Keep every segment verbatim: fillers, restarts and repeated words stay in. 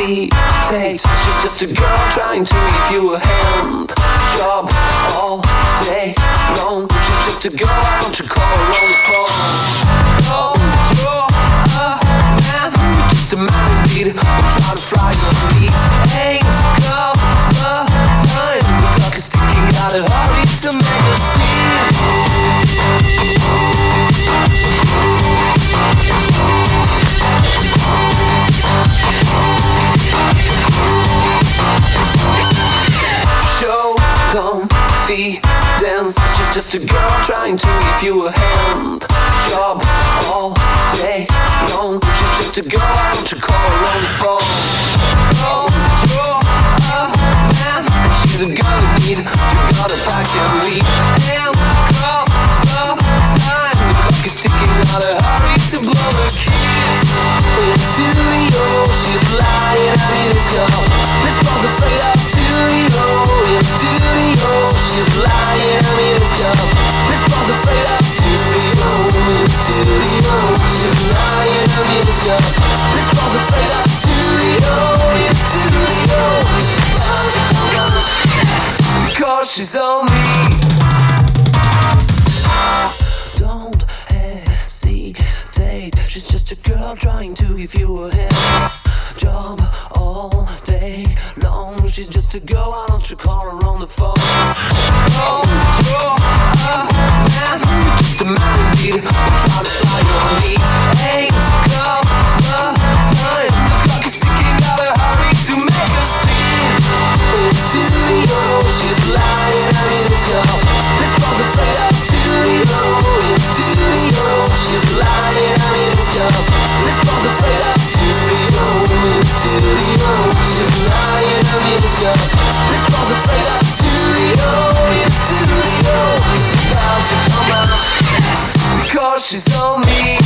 she takes. She's just a girl trying to give you a hand job all day long. She's just a girl, why don't you call her on the phone? Cause you're a man, just a man indeed. I'm trying to fry your meat. Ain't got the time. The clock is ticking out of hurry to make a scene. Show confidence. She's just a girl trying to give you a hand job all day long. She's just a girl, why don't you call her on the phone? Cause you're a man, and she's a girl in need. You gotta pack and leave. And call the time. The clock is ticking out of hurry to blow a kiss. In the studio, she's lying. I mean, it's girl. This girl's afraid of studio. In the studio, she's lying. I mean, it's girl. This girl's afraid of studio. In the studio, she's lying. I mean, it's girl. This girl's afraid of studio. In the studio, it's about to come out. Because she's on me. Don't hesitate. She's just a girl trying to give you a hand job all day long. She's just a girl, why don't you call her on the phone? Cause you're a man, just a man indeed. I'm trying to fly your knees. Ain't got the time. The clock is ticking out of hurry to make a scene. In the studio, she's lying. I mean, it's girl. This girl's afraid of studio. In the studio, she's lying. I mean, it's girl. This girl's afraid of studio. In the studio, she's lying. I mean, it's girl. This girl's afraid of studio. In the studio, it's about to come out. Because she's on me.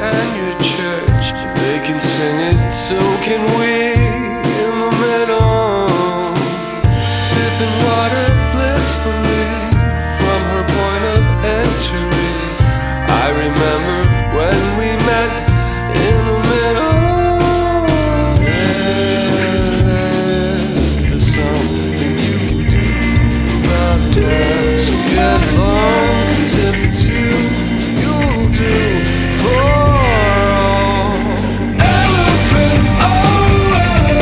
and your church. They can sing it, so can we. In the middle, sipping water blissfully from her point of entry. I remember when we met in the middle. Yeah, there's something you can do about it. So get along, 'cause if it's you, you'll do for all. Elephant, oh elephant.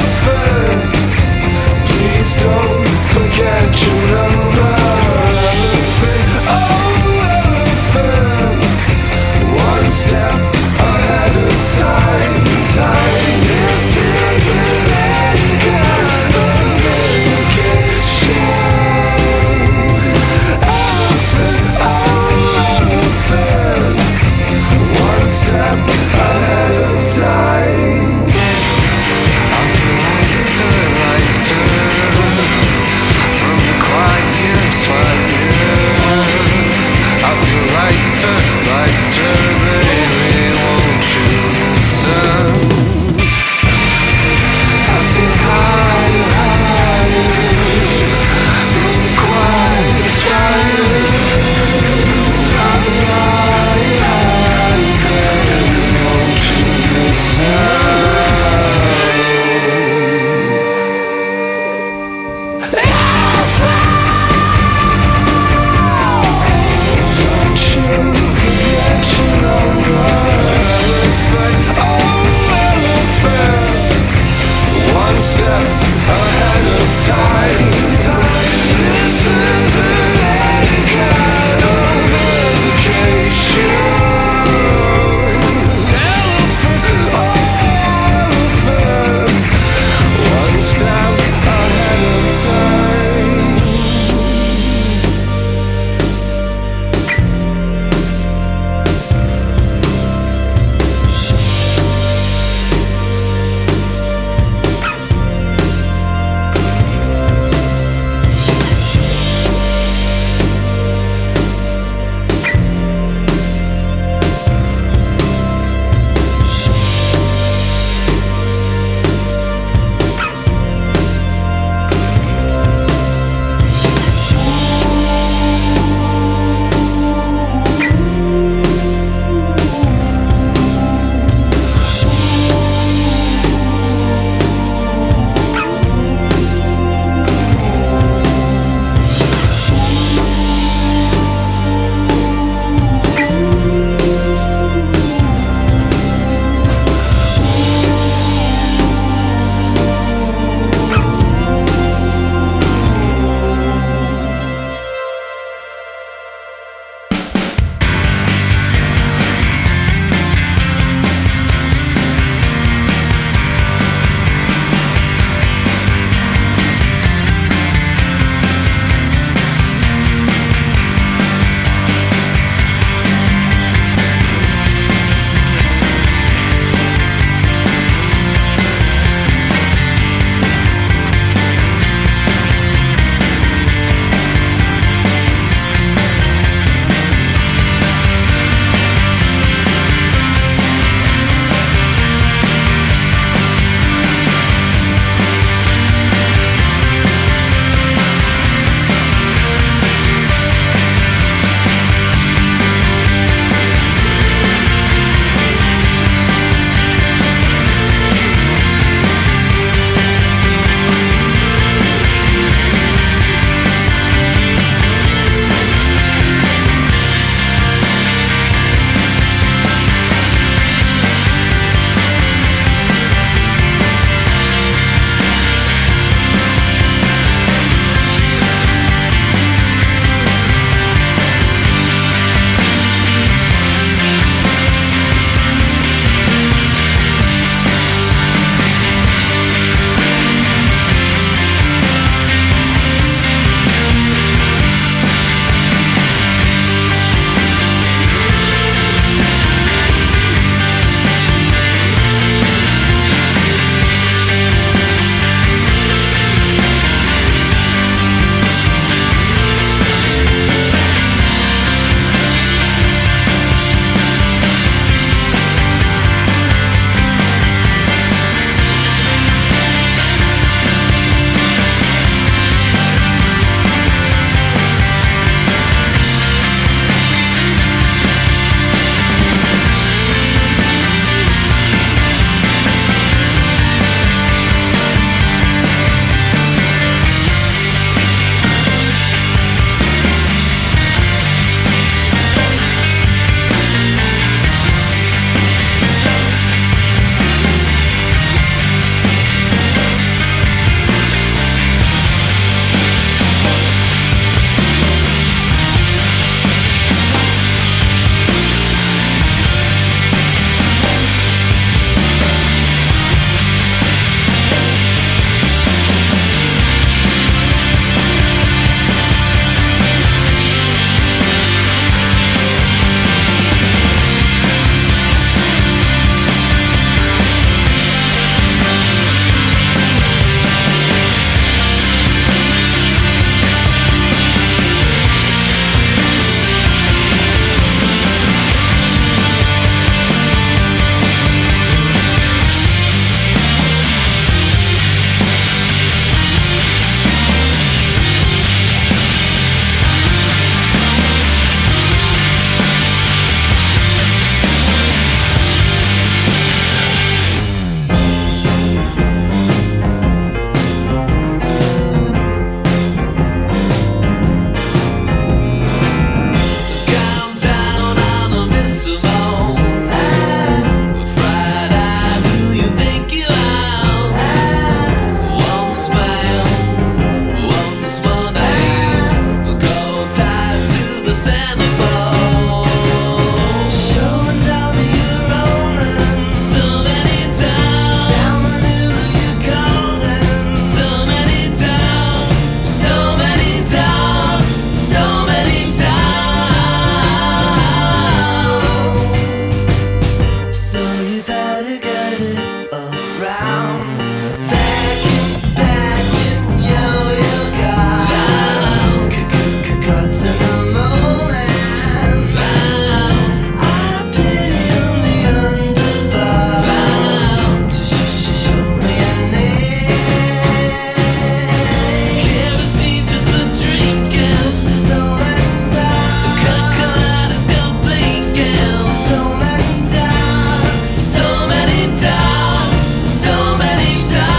you better get it around. Vacuum patching, yo, you got cut to the moment. I pity on the underpass to show me a name. Kerosene just for drinking. So many times. Cut kaleidoscope blinking. So many times. So many times. So many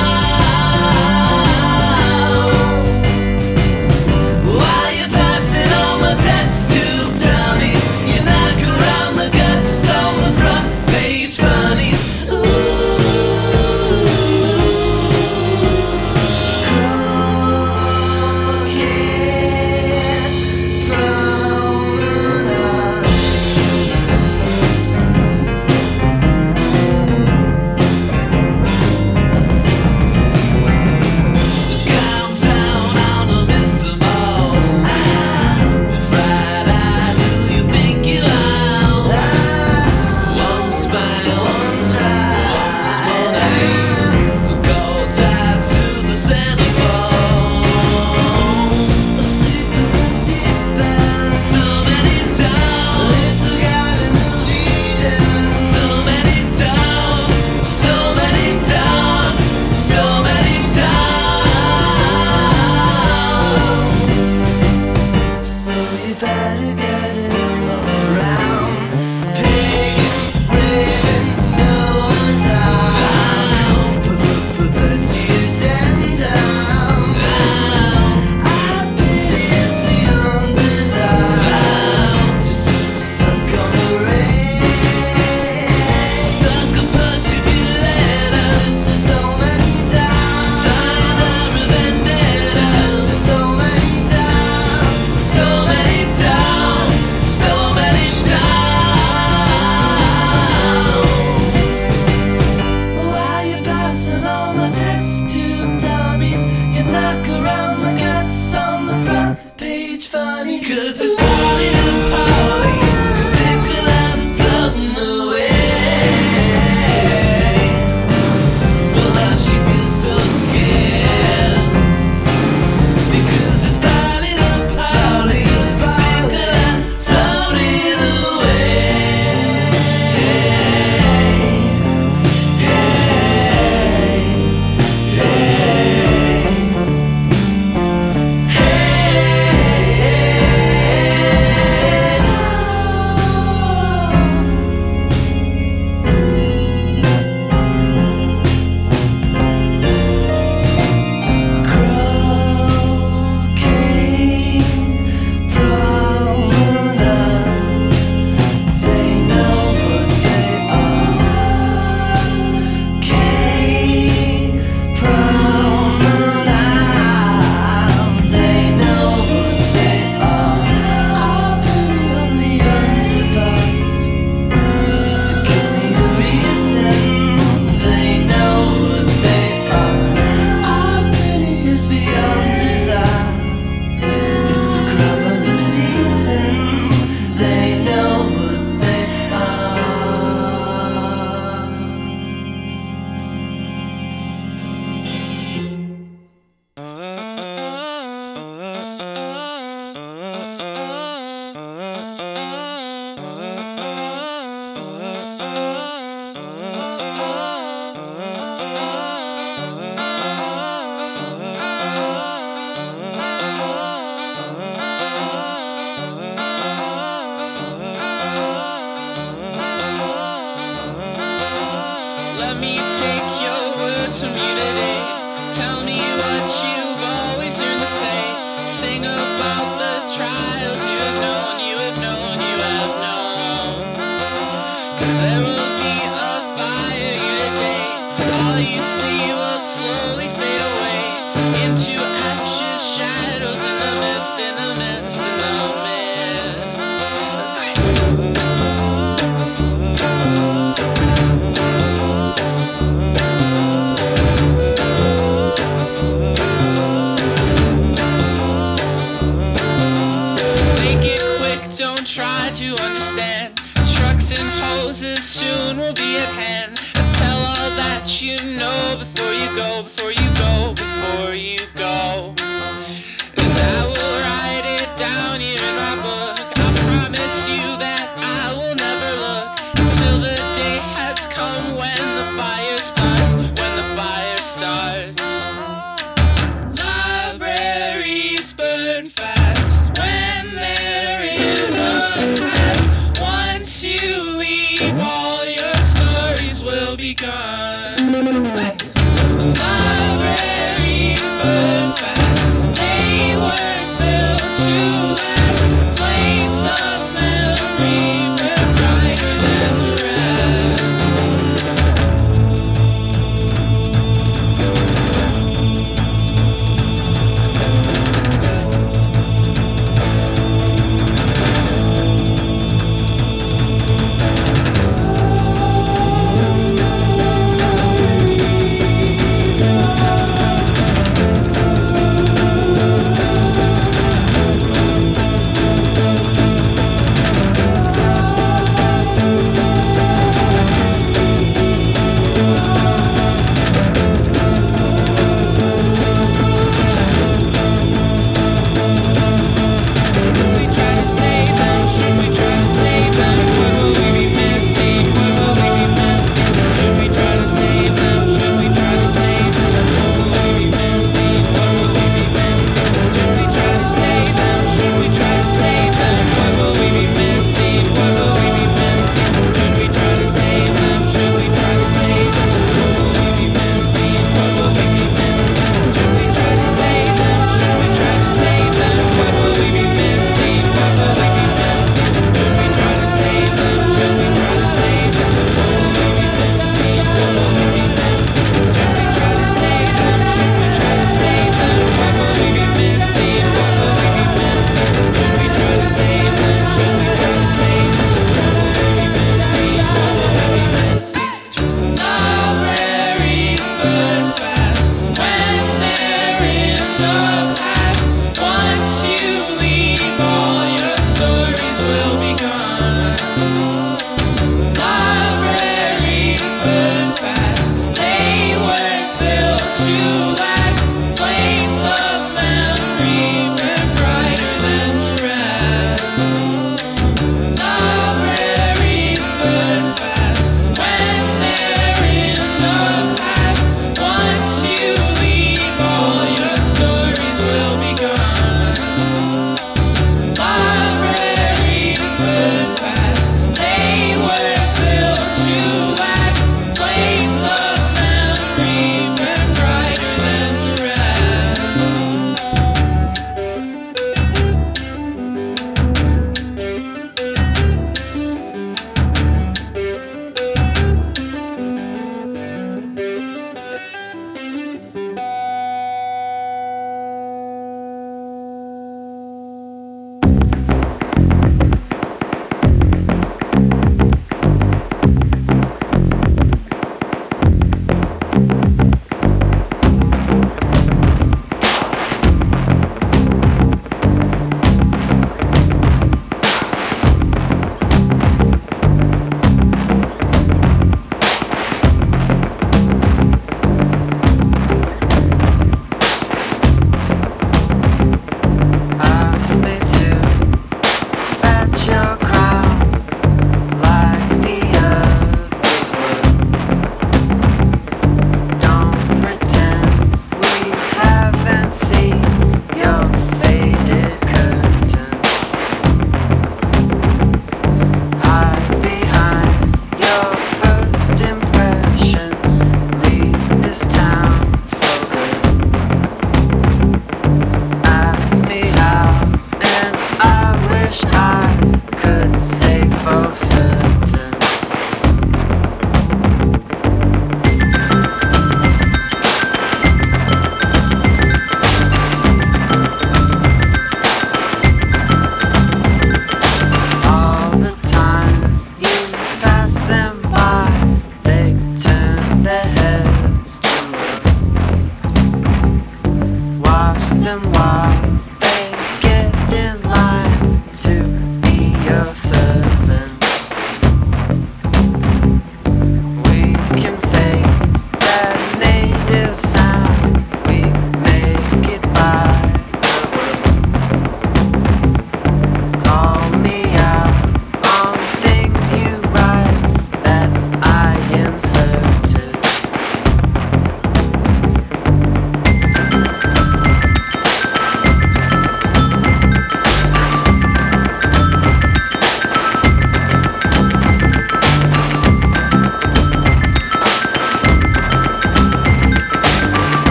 times. While you're passing all my test tube dummies, you knock around the guts on the front page funnies. Ooh, crooked promenade. Downtown on a Mister Mo. Fried eye, who you think you are? One smile, one small name. Go tied to the Santa phone. So many times. So many times. So many times. So many times. So you better get it around. Pig raving, no one's out. But to you ten down. I pity is the undesired to suck on the rain. Sucker punch if you let us. So many times. Sayonara vendetta. So many times. So many times. So many times. While you're passing all my test tube dummies, you knock around the guts on the front page funny. Cause it's party to party, think that I'm floating away. Well, now she feels so scared. Because it's party to party, think that I'm floating away. Croquet promenade. They know what they are. K promenade. They know what they are. I'll put it on the underpass to give me a reason. They know what they are. Our pity is beyond desire. It's the crime of the season. They know what they Let me take your words from you today. Tell me what you've always yearned to say. Sing about the trials you have known, you have known, you have known. Cause there will be a fire here today. All you see will slowly fade away into ashes, shadows in the mist, in the mist, in the Make it quick, don't try to understand. Trucks and hoses soon will be at hand. let you know before you go, before you go, before you go. And I will write it down here in my book. I promise you that I will never look until the day has come when the fire starts, when the fire starts. Libraries burn fast when they're in the past. Once you leave, all your stories will be gone. Libraries burn fast. They weren't built to last. Flames of memory burn brighter than the rest.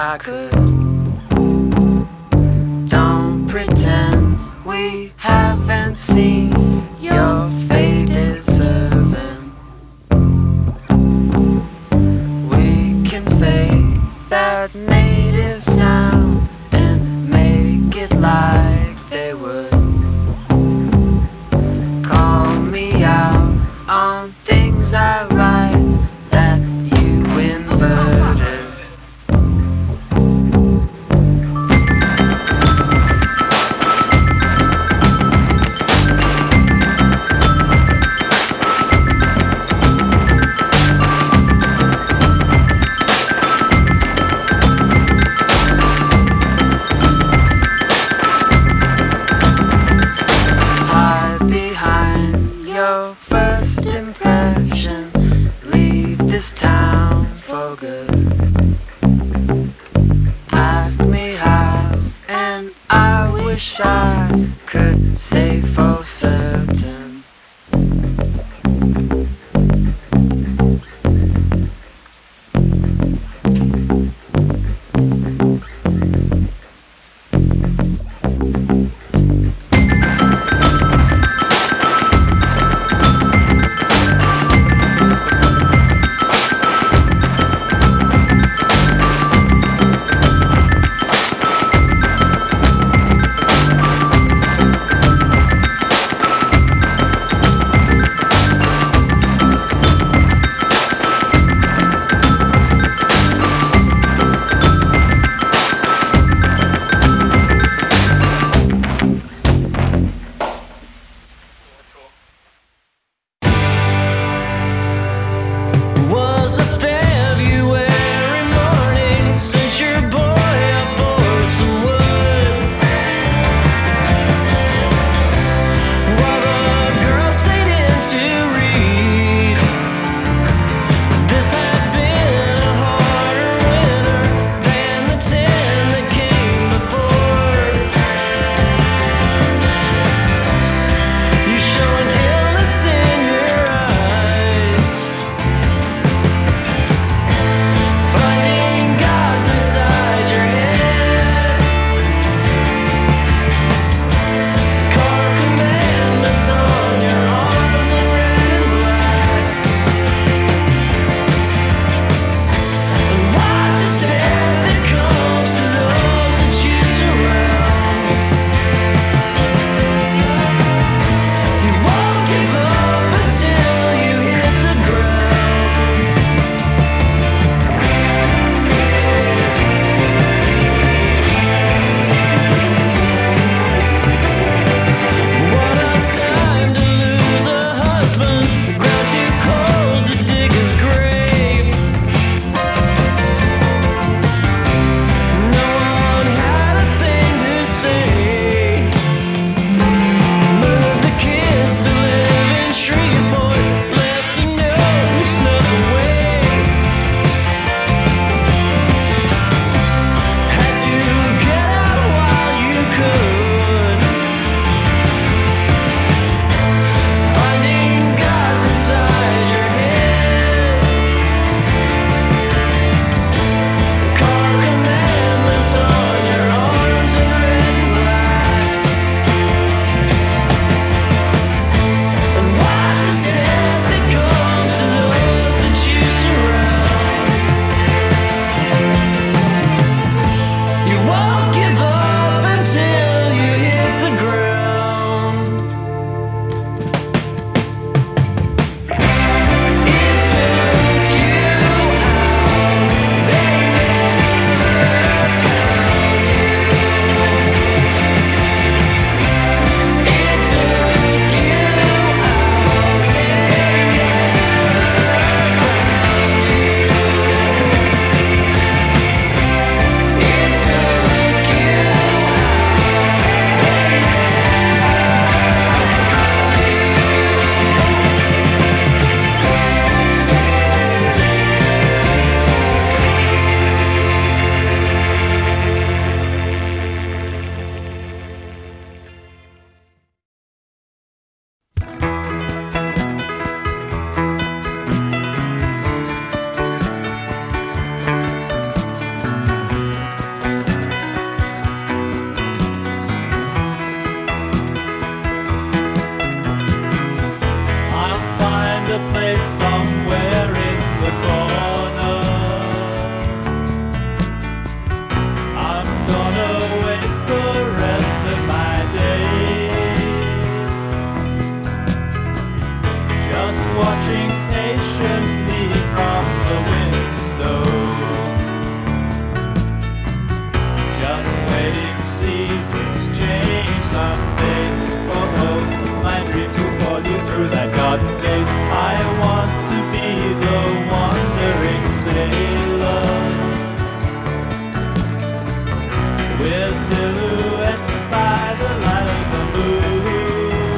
I could. Don't pretend we haven't seen your faded servant. We can fake that native sound and make it like they would. Call me out on things I write that you inverted. Hide behind your first impression. Leave this town for good. Ask me how, and I wish I could say for certain. someday. Oh oh, my dreams will call you through that garden gate. I want to be the wandering sailor, with silhouettes by the light of the moon.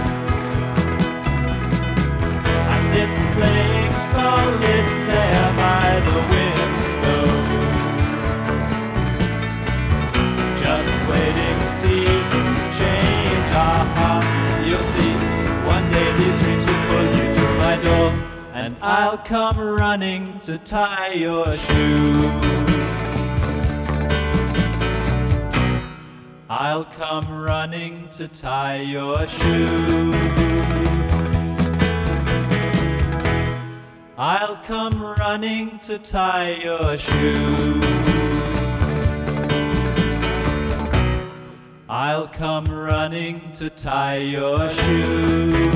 I sit playing solitaire by the window, just waiting seasons change. Aha, you'll see, one day these dreams will pull you through my door, and I'll come running to tie your shoe. I'll come running to tie your shoe. I'll come running to tie your shoe. I'll come running to tie your shoe.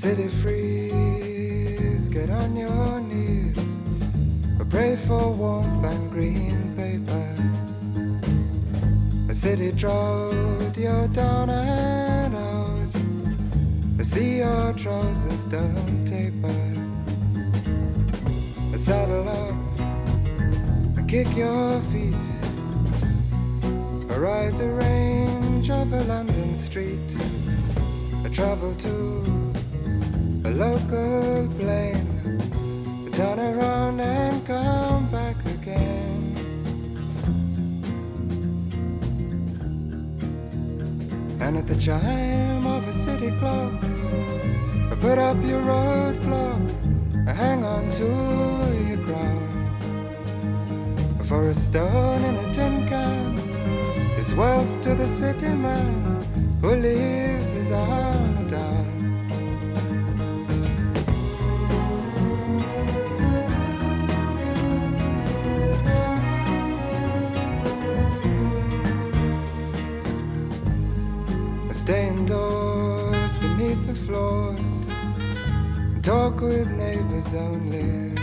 City freeze, get on your knees, pray for warmth and green paper. A city drought, you're down and out. I see your trousers don't taper. I saddle up and kick your feet. I ride the range of a London street. I travel to a local plane. I turn around and come back again. And at the chime of a city clock, I put up your roadblock. I hang on to your crown. For a stone in a tin can is wealth to the city man who leaves his armor down. I stay indoors beneath the floors and talk with neighbors only.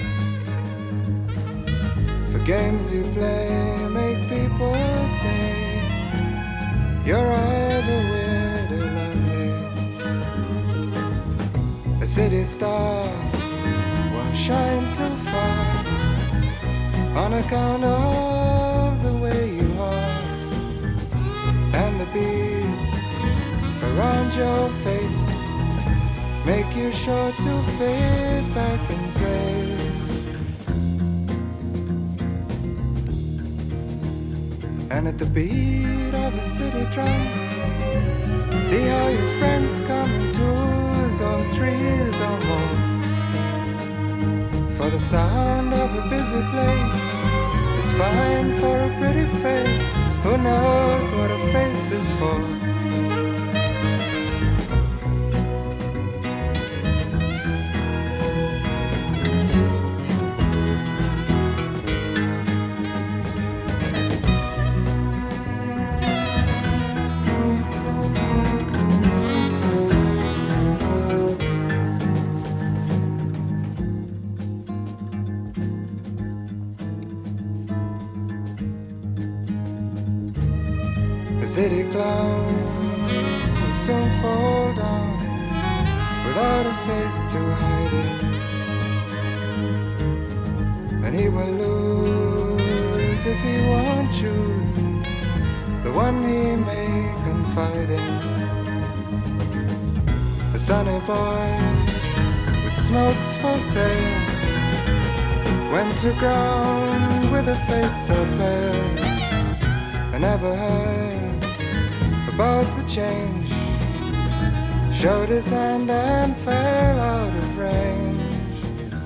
For games you play make people say you're either weird or lonely. A city star won't shine too far on account of the way you are. And the beads around your face make you sure to fade back in place. And at the beat of a city drum, see how your friends come in twos or threes or more. For the sound of a busy place is fine for a pretty face. Who knows what a face is for? City clown will soon fall down without a face to hide it, and he will lose if he won't choose the one he may confide in. A sunny boy with smokes for sale went to ground with a face so pale. I never heard about the change, showed his hand and fell out of range.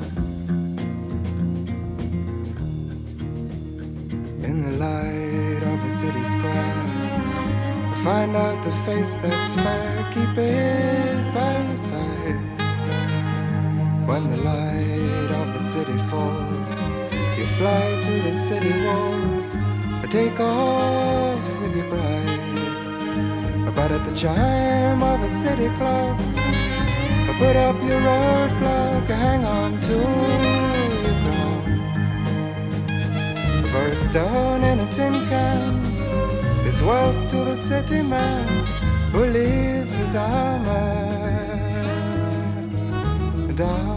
In the light of a city square, I find out the face that's fair, keep it by your side. When the light of the city falls, you fly to the city walls, I take off with your bride. But at the chime of a city clock, I put up your roadblock, I hang on to your crown. For a stone in a tin can is wealth to the city man who leaves his armor down.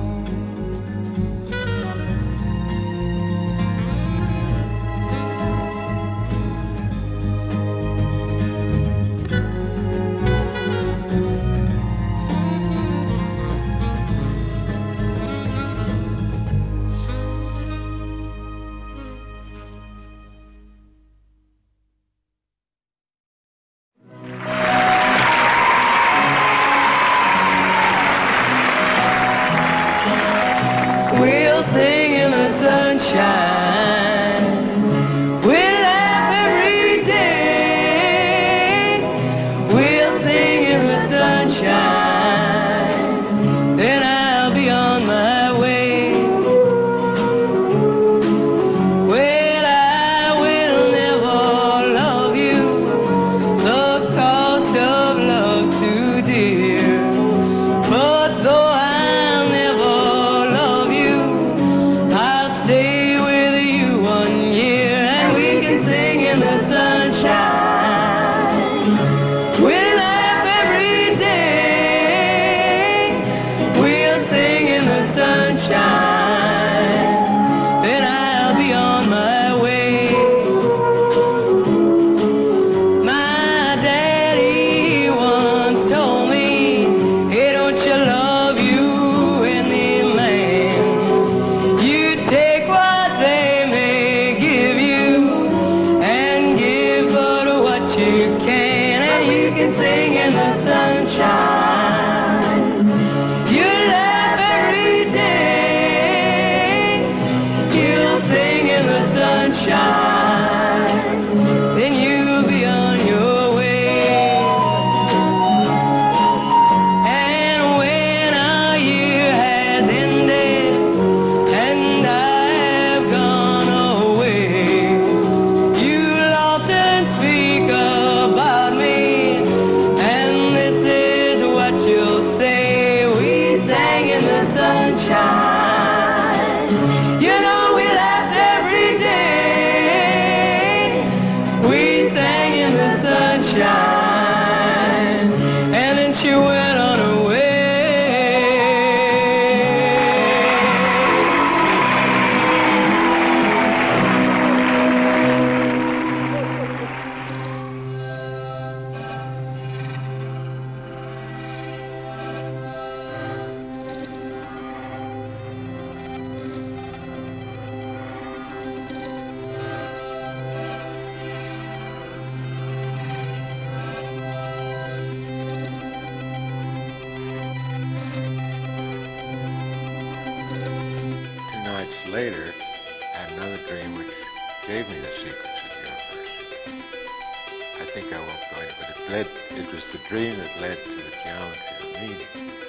later, I had another dream which gave me the secrets of the universe. I think I won't go into it, but it led, it was the dream that led to the geometry of meaning.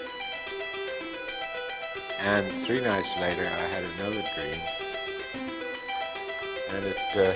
And three nights later, I had another dream, and it, uh,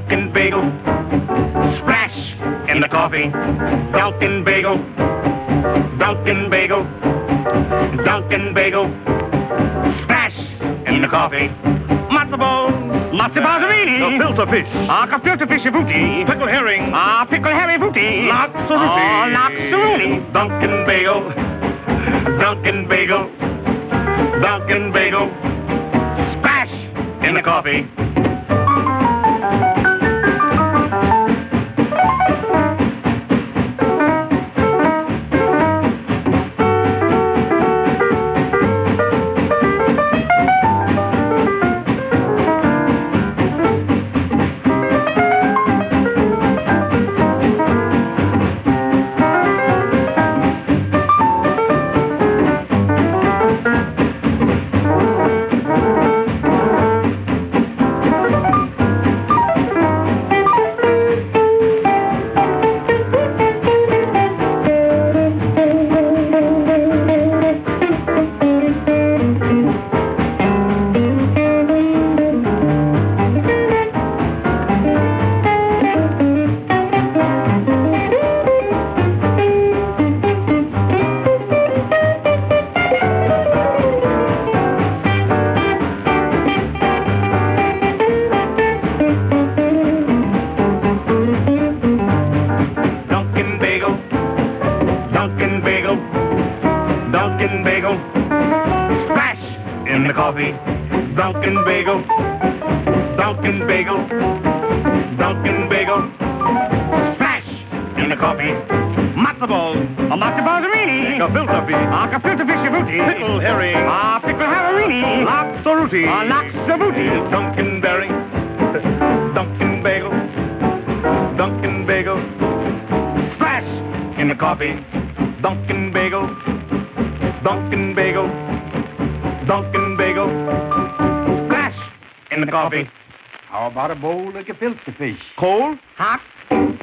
Dunkin' bagel. Splash in the coffee. Dunkin' bagel. Dunkin' bagel. Dunkin' bagel. Splash in the coffee. Matzo ball. Matzo ballerini. Gefilte fish. Ah, gefilte fish booty. Pickle herring. Ah, pickle herring booty. Laxaruti. Oh, laxaruti. Dunkin' bagel. Dunkin' bagel. Dunkin' bagel. Splash in the coffee. Dunkin' bagel. Splash in the coffee. Dunkin' bagel. Dunkin' bagel. Dunkin' bagel. Splash in the coffee. Matzo ball. A matzo ballerini. Gefilte fish. Ah, gefilte fish booty. Pickle herring. Ah, pickle herring. Laxaruti. Ah, laxaruti. Dunkin' berry. Dunkin' bagel. Dunkin' bagel. Splash in the coffee. Dunkin' bagel. Dunkin' bagel. Dunkin' bagel. Splash in the coffee. How about a bowl of gefilte fish? Cold, hot,